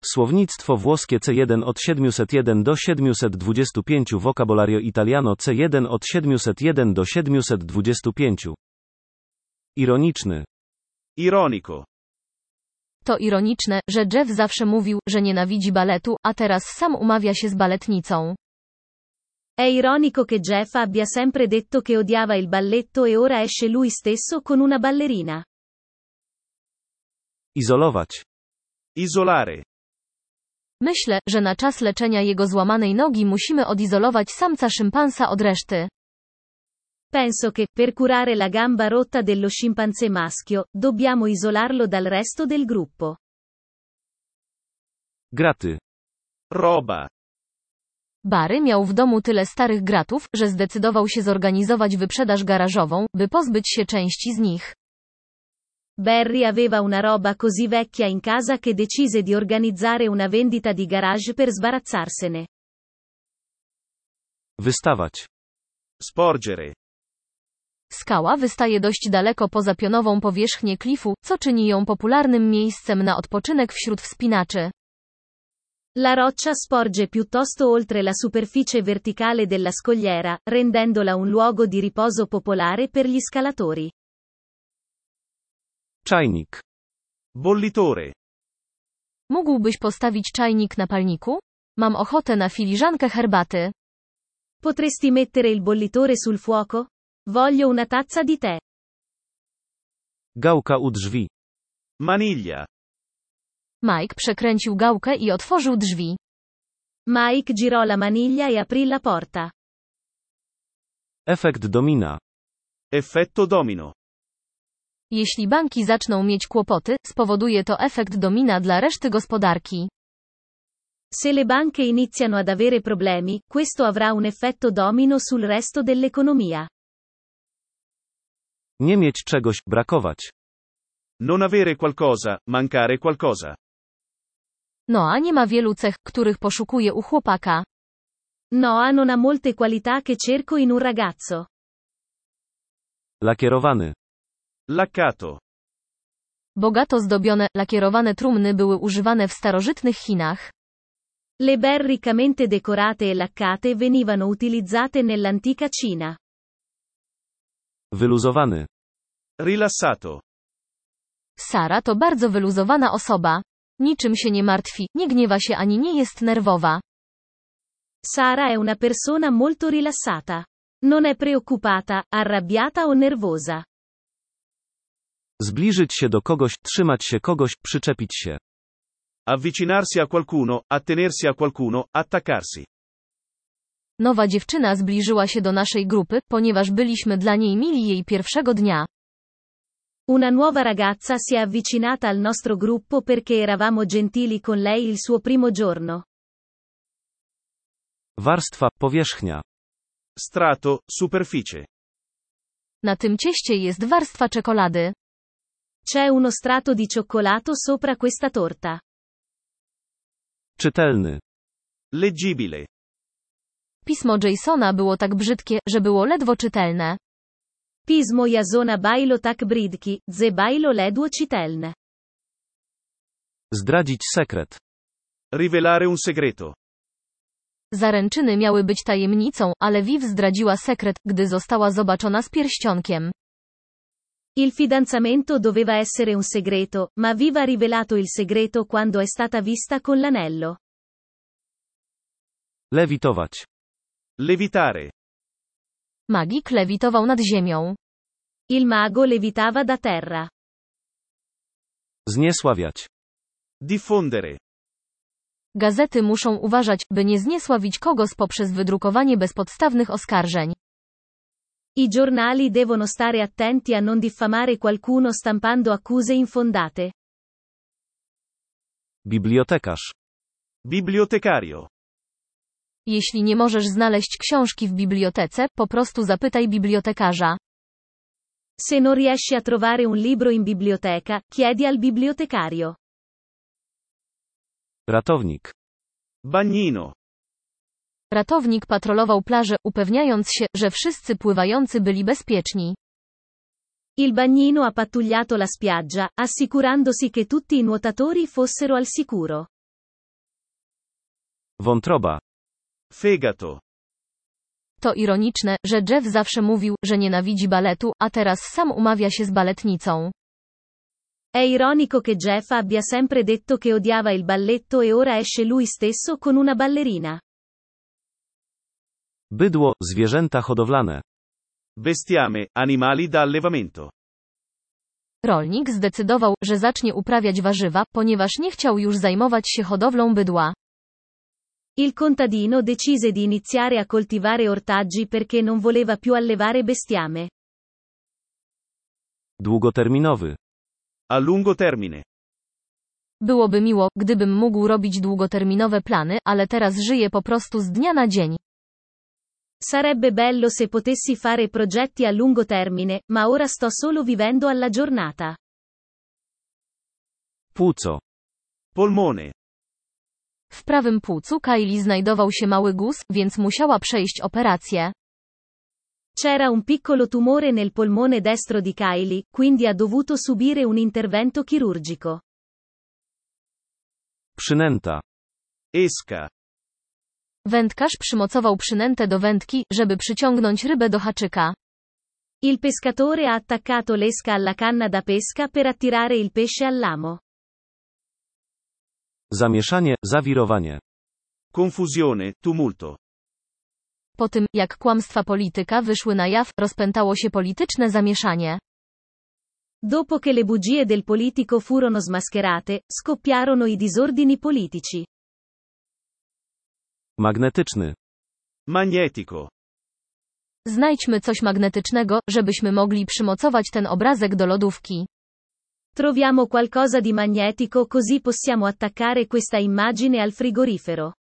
Słownictwo włoskie C1 od 701 do 725 Vocabolario italiano C1 od 701 do 725. Ironiczny. Ironico. To ironiczne, że Jeff zawsze mówił, że nienawidzi baletu, a teraz sam umawia się z baletnicą. È ironico che Jeff abbia sempre detto che odiava il balletto e ora esce lui stesso con una ballerina. Izolować. Isolare. Myślę, że na czas leczenia jego złamanej nogi musimy odizolować samca szympansa od reszty. Penso che, per curare la gamba rotta dello scimpanzé maschio, dobbiamo isolarlo dal resto del gruppo. Graty. Roba. Barry miał w domu tyle starych gratów, że zdecydował się zorganizować wyprzedaż garażową, by pozbyć się części z nich. Barry aveva una roba così vecchia in casa che decise di organizzare una vendita di garage per sbarazzarsene. Wystawać. Sporgere. Skała wystaje dość daleko poza pionową powierzchnię klifu, co czyni ją popularnym miejscem na odpoczynek wśród wspinaczy. La roccia sporge piuttosto oltre la superficie verticale della scogliera, rendendola un luogo di riposo popolare per gli scalatori. Czajnik. Bollitore. Mógłbyś postawić czajnik na palniku? Mam ochotę na filiżankę herbaty. Potresti mettere il bollitore sul fuoco? Voglio una tazza di tè. Gałka u drzwi. Maniglia. Mike przekręcił gałkę i otworzył drzwi. Mike girò la maniglia e aprì la porta. Efekt domina. Effetto domino. Jeśli banki zaczną mieć kłopoty, spowoduje to efekt domina dla reszty gospodarki. Se le banche iniziano ad avere problemi, questo avrà un effetto domino sul resto dell'economia. Nie mieć czegoś, brakować. Non avere qualcosa, mancare qualcosa. Noa nie ma wielu cech, których poszukuje u chłopaka. Noah non ha molte qualità che cerco in un ragazzo. Lakierowany. Laccato. Bogato zdobione, lakierowane trumny były używane w starożytnych Chinach. Le belle riccamente decorate e laccate venivano utilizzate nell'antica Cina. Wyluzowany. Rilassato. Sara to bardzo wyluzowana osoba. Niczym się nie martwi, nie gniewa się ani nie jest nerwowa. Sara è una persona molto rilassata. Non è preoccupata, arrabbiata o nervosa. Zbliżyć się do kogoś, trzymać się kogoś, przyczepić się. Avvicinarsi a qualcuno, attenersi a qualcuno, attaccarsi. Nowa dziewczyna zbliżyła się do naszej grupy, ponieważ byliśmy dla niej mili jej pierwszego dnia. Una nuova ragazza si è avvicinata al nostro gruppo perché eravamo gentili con lei il suo primo giorno. Warstwa, powierzchnia. Strato, superficie. Na tym cieście jest warstwa czekolady. C'è uno strato di cioccolato sopra questa torta. Czytelny. Leggibile. Pismo Jasona było tak brzydkie, że było ledwo czytelne. Pismo Jasona bailo tak bridki, ze bailo ledwo czytelne. Zdradzić sekret. Rivelare un segreto. Zaręczyny miały być tajemnicą, ale Viv zdradziła sekret, gdy została zobaczona z pierścionkiem. Il fidanzamento doveva essere un segreto, ma Viv ha rivelato il segreto quando è stata vista con l'anello. Lewitować. Levitare. Magik lewitował nad ziemią. Il mago levitava da terra. Zniesławiać. Diffondere. Gazety muszą uważać, by nie zniesławić kogoś poprzez wydrukowanie bezpodstawnych oskarżeń. I giornali devono stare attenti a non diffamare qualcuno stampando accuse infondate. Bibliotekarz. Bibliotecario. Jeśli nie możesz znaleźć książki w bibliotece, po prostu zapytaj bibliotekarza. Se non riesci a trovare un libro in biblioteca, chiedi al bibliotecario. Ratownik. Bagnino. Ratownik patrolował plażę, upewniając się, że wszyscy pływający byli bezpieczni. Il bagnino ha pattugliato la spiaggia, assicurandosi che tutti i nuotatori fossero al sicuro. Wątroba. Fegato. To ironiczne, że Jeff zawsze mówił, że nienawidzi baletu, a teraz sam umawia się z baletnicą. È ironico che Jeff abbia sempre detto che odiava il balletto e ora esce lui stesso con una ballerina. Bydło, zwierzęta hodowlane. Bestiame, animali da allevamento. Rolnik zdecydował, że zacznie uprawiać warzywa, ponieważ nie chciał już zajmować się hodowlą bydła. Il contadino decise di iniziare a coltivare ortaggi perché non voleva più allevare bestiame. Długoterminowy. A lungo termine. Byłoby miło, gdybym mógł robić długoterminowe plany, ale teraz żyję po prostu z dnia na dzień. Sarebbe bello se potessi fare progetti a lungo termine, ma ora sto solo vivendo alla giornata. Płuco. Polmone. W prawym płucu Kylie znajdował się mały guz, więc musiała przejść operację. C'era un piccolo tumore nel polmone destro di Kylie, quindi ha dovuto subire un intervento chirurgico. Przynęta. Esca. Wędkarz przymocował przynętę do wędki, żeby przyciągnąć rybę do haczyka. Il pescatore ha attaccato l'esca alla canna da pesca per attirare il pesce all'amo. Zamieszanie, zawirowanie. Confusione, tumulto. Po tym, jak kłamstwa polityka wyszły na jaw, rozpętało się polityczne zamieszanie. Dopo che le bugie del politico furono smascherate, scoppiarono i disordini politici. Magnetyczny. Magnetico. Znajdźmy coś magnetycznego, żebyśmy mogli przymocować ten obrazek do lodówki. Troviamo qualcosa di magnetico così possiamo attaccare questa immagine al frigorifero.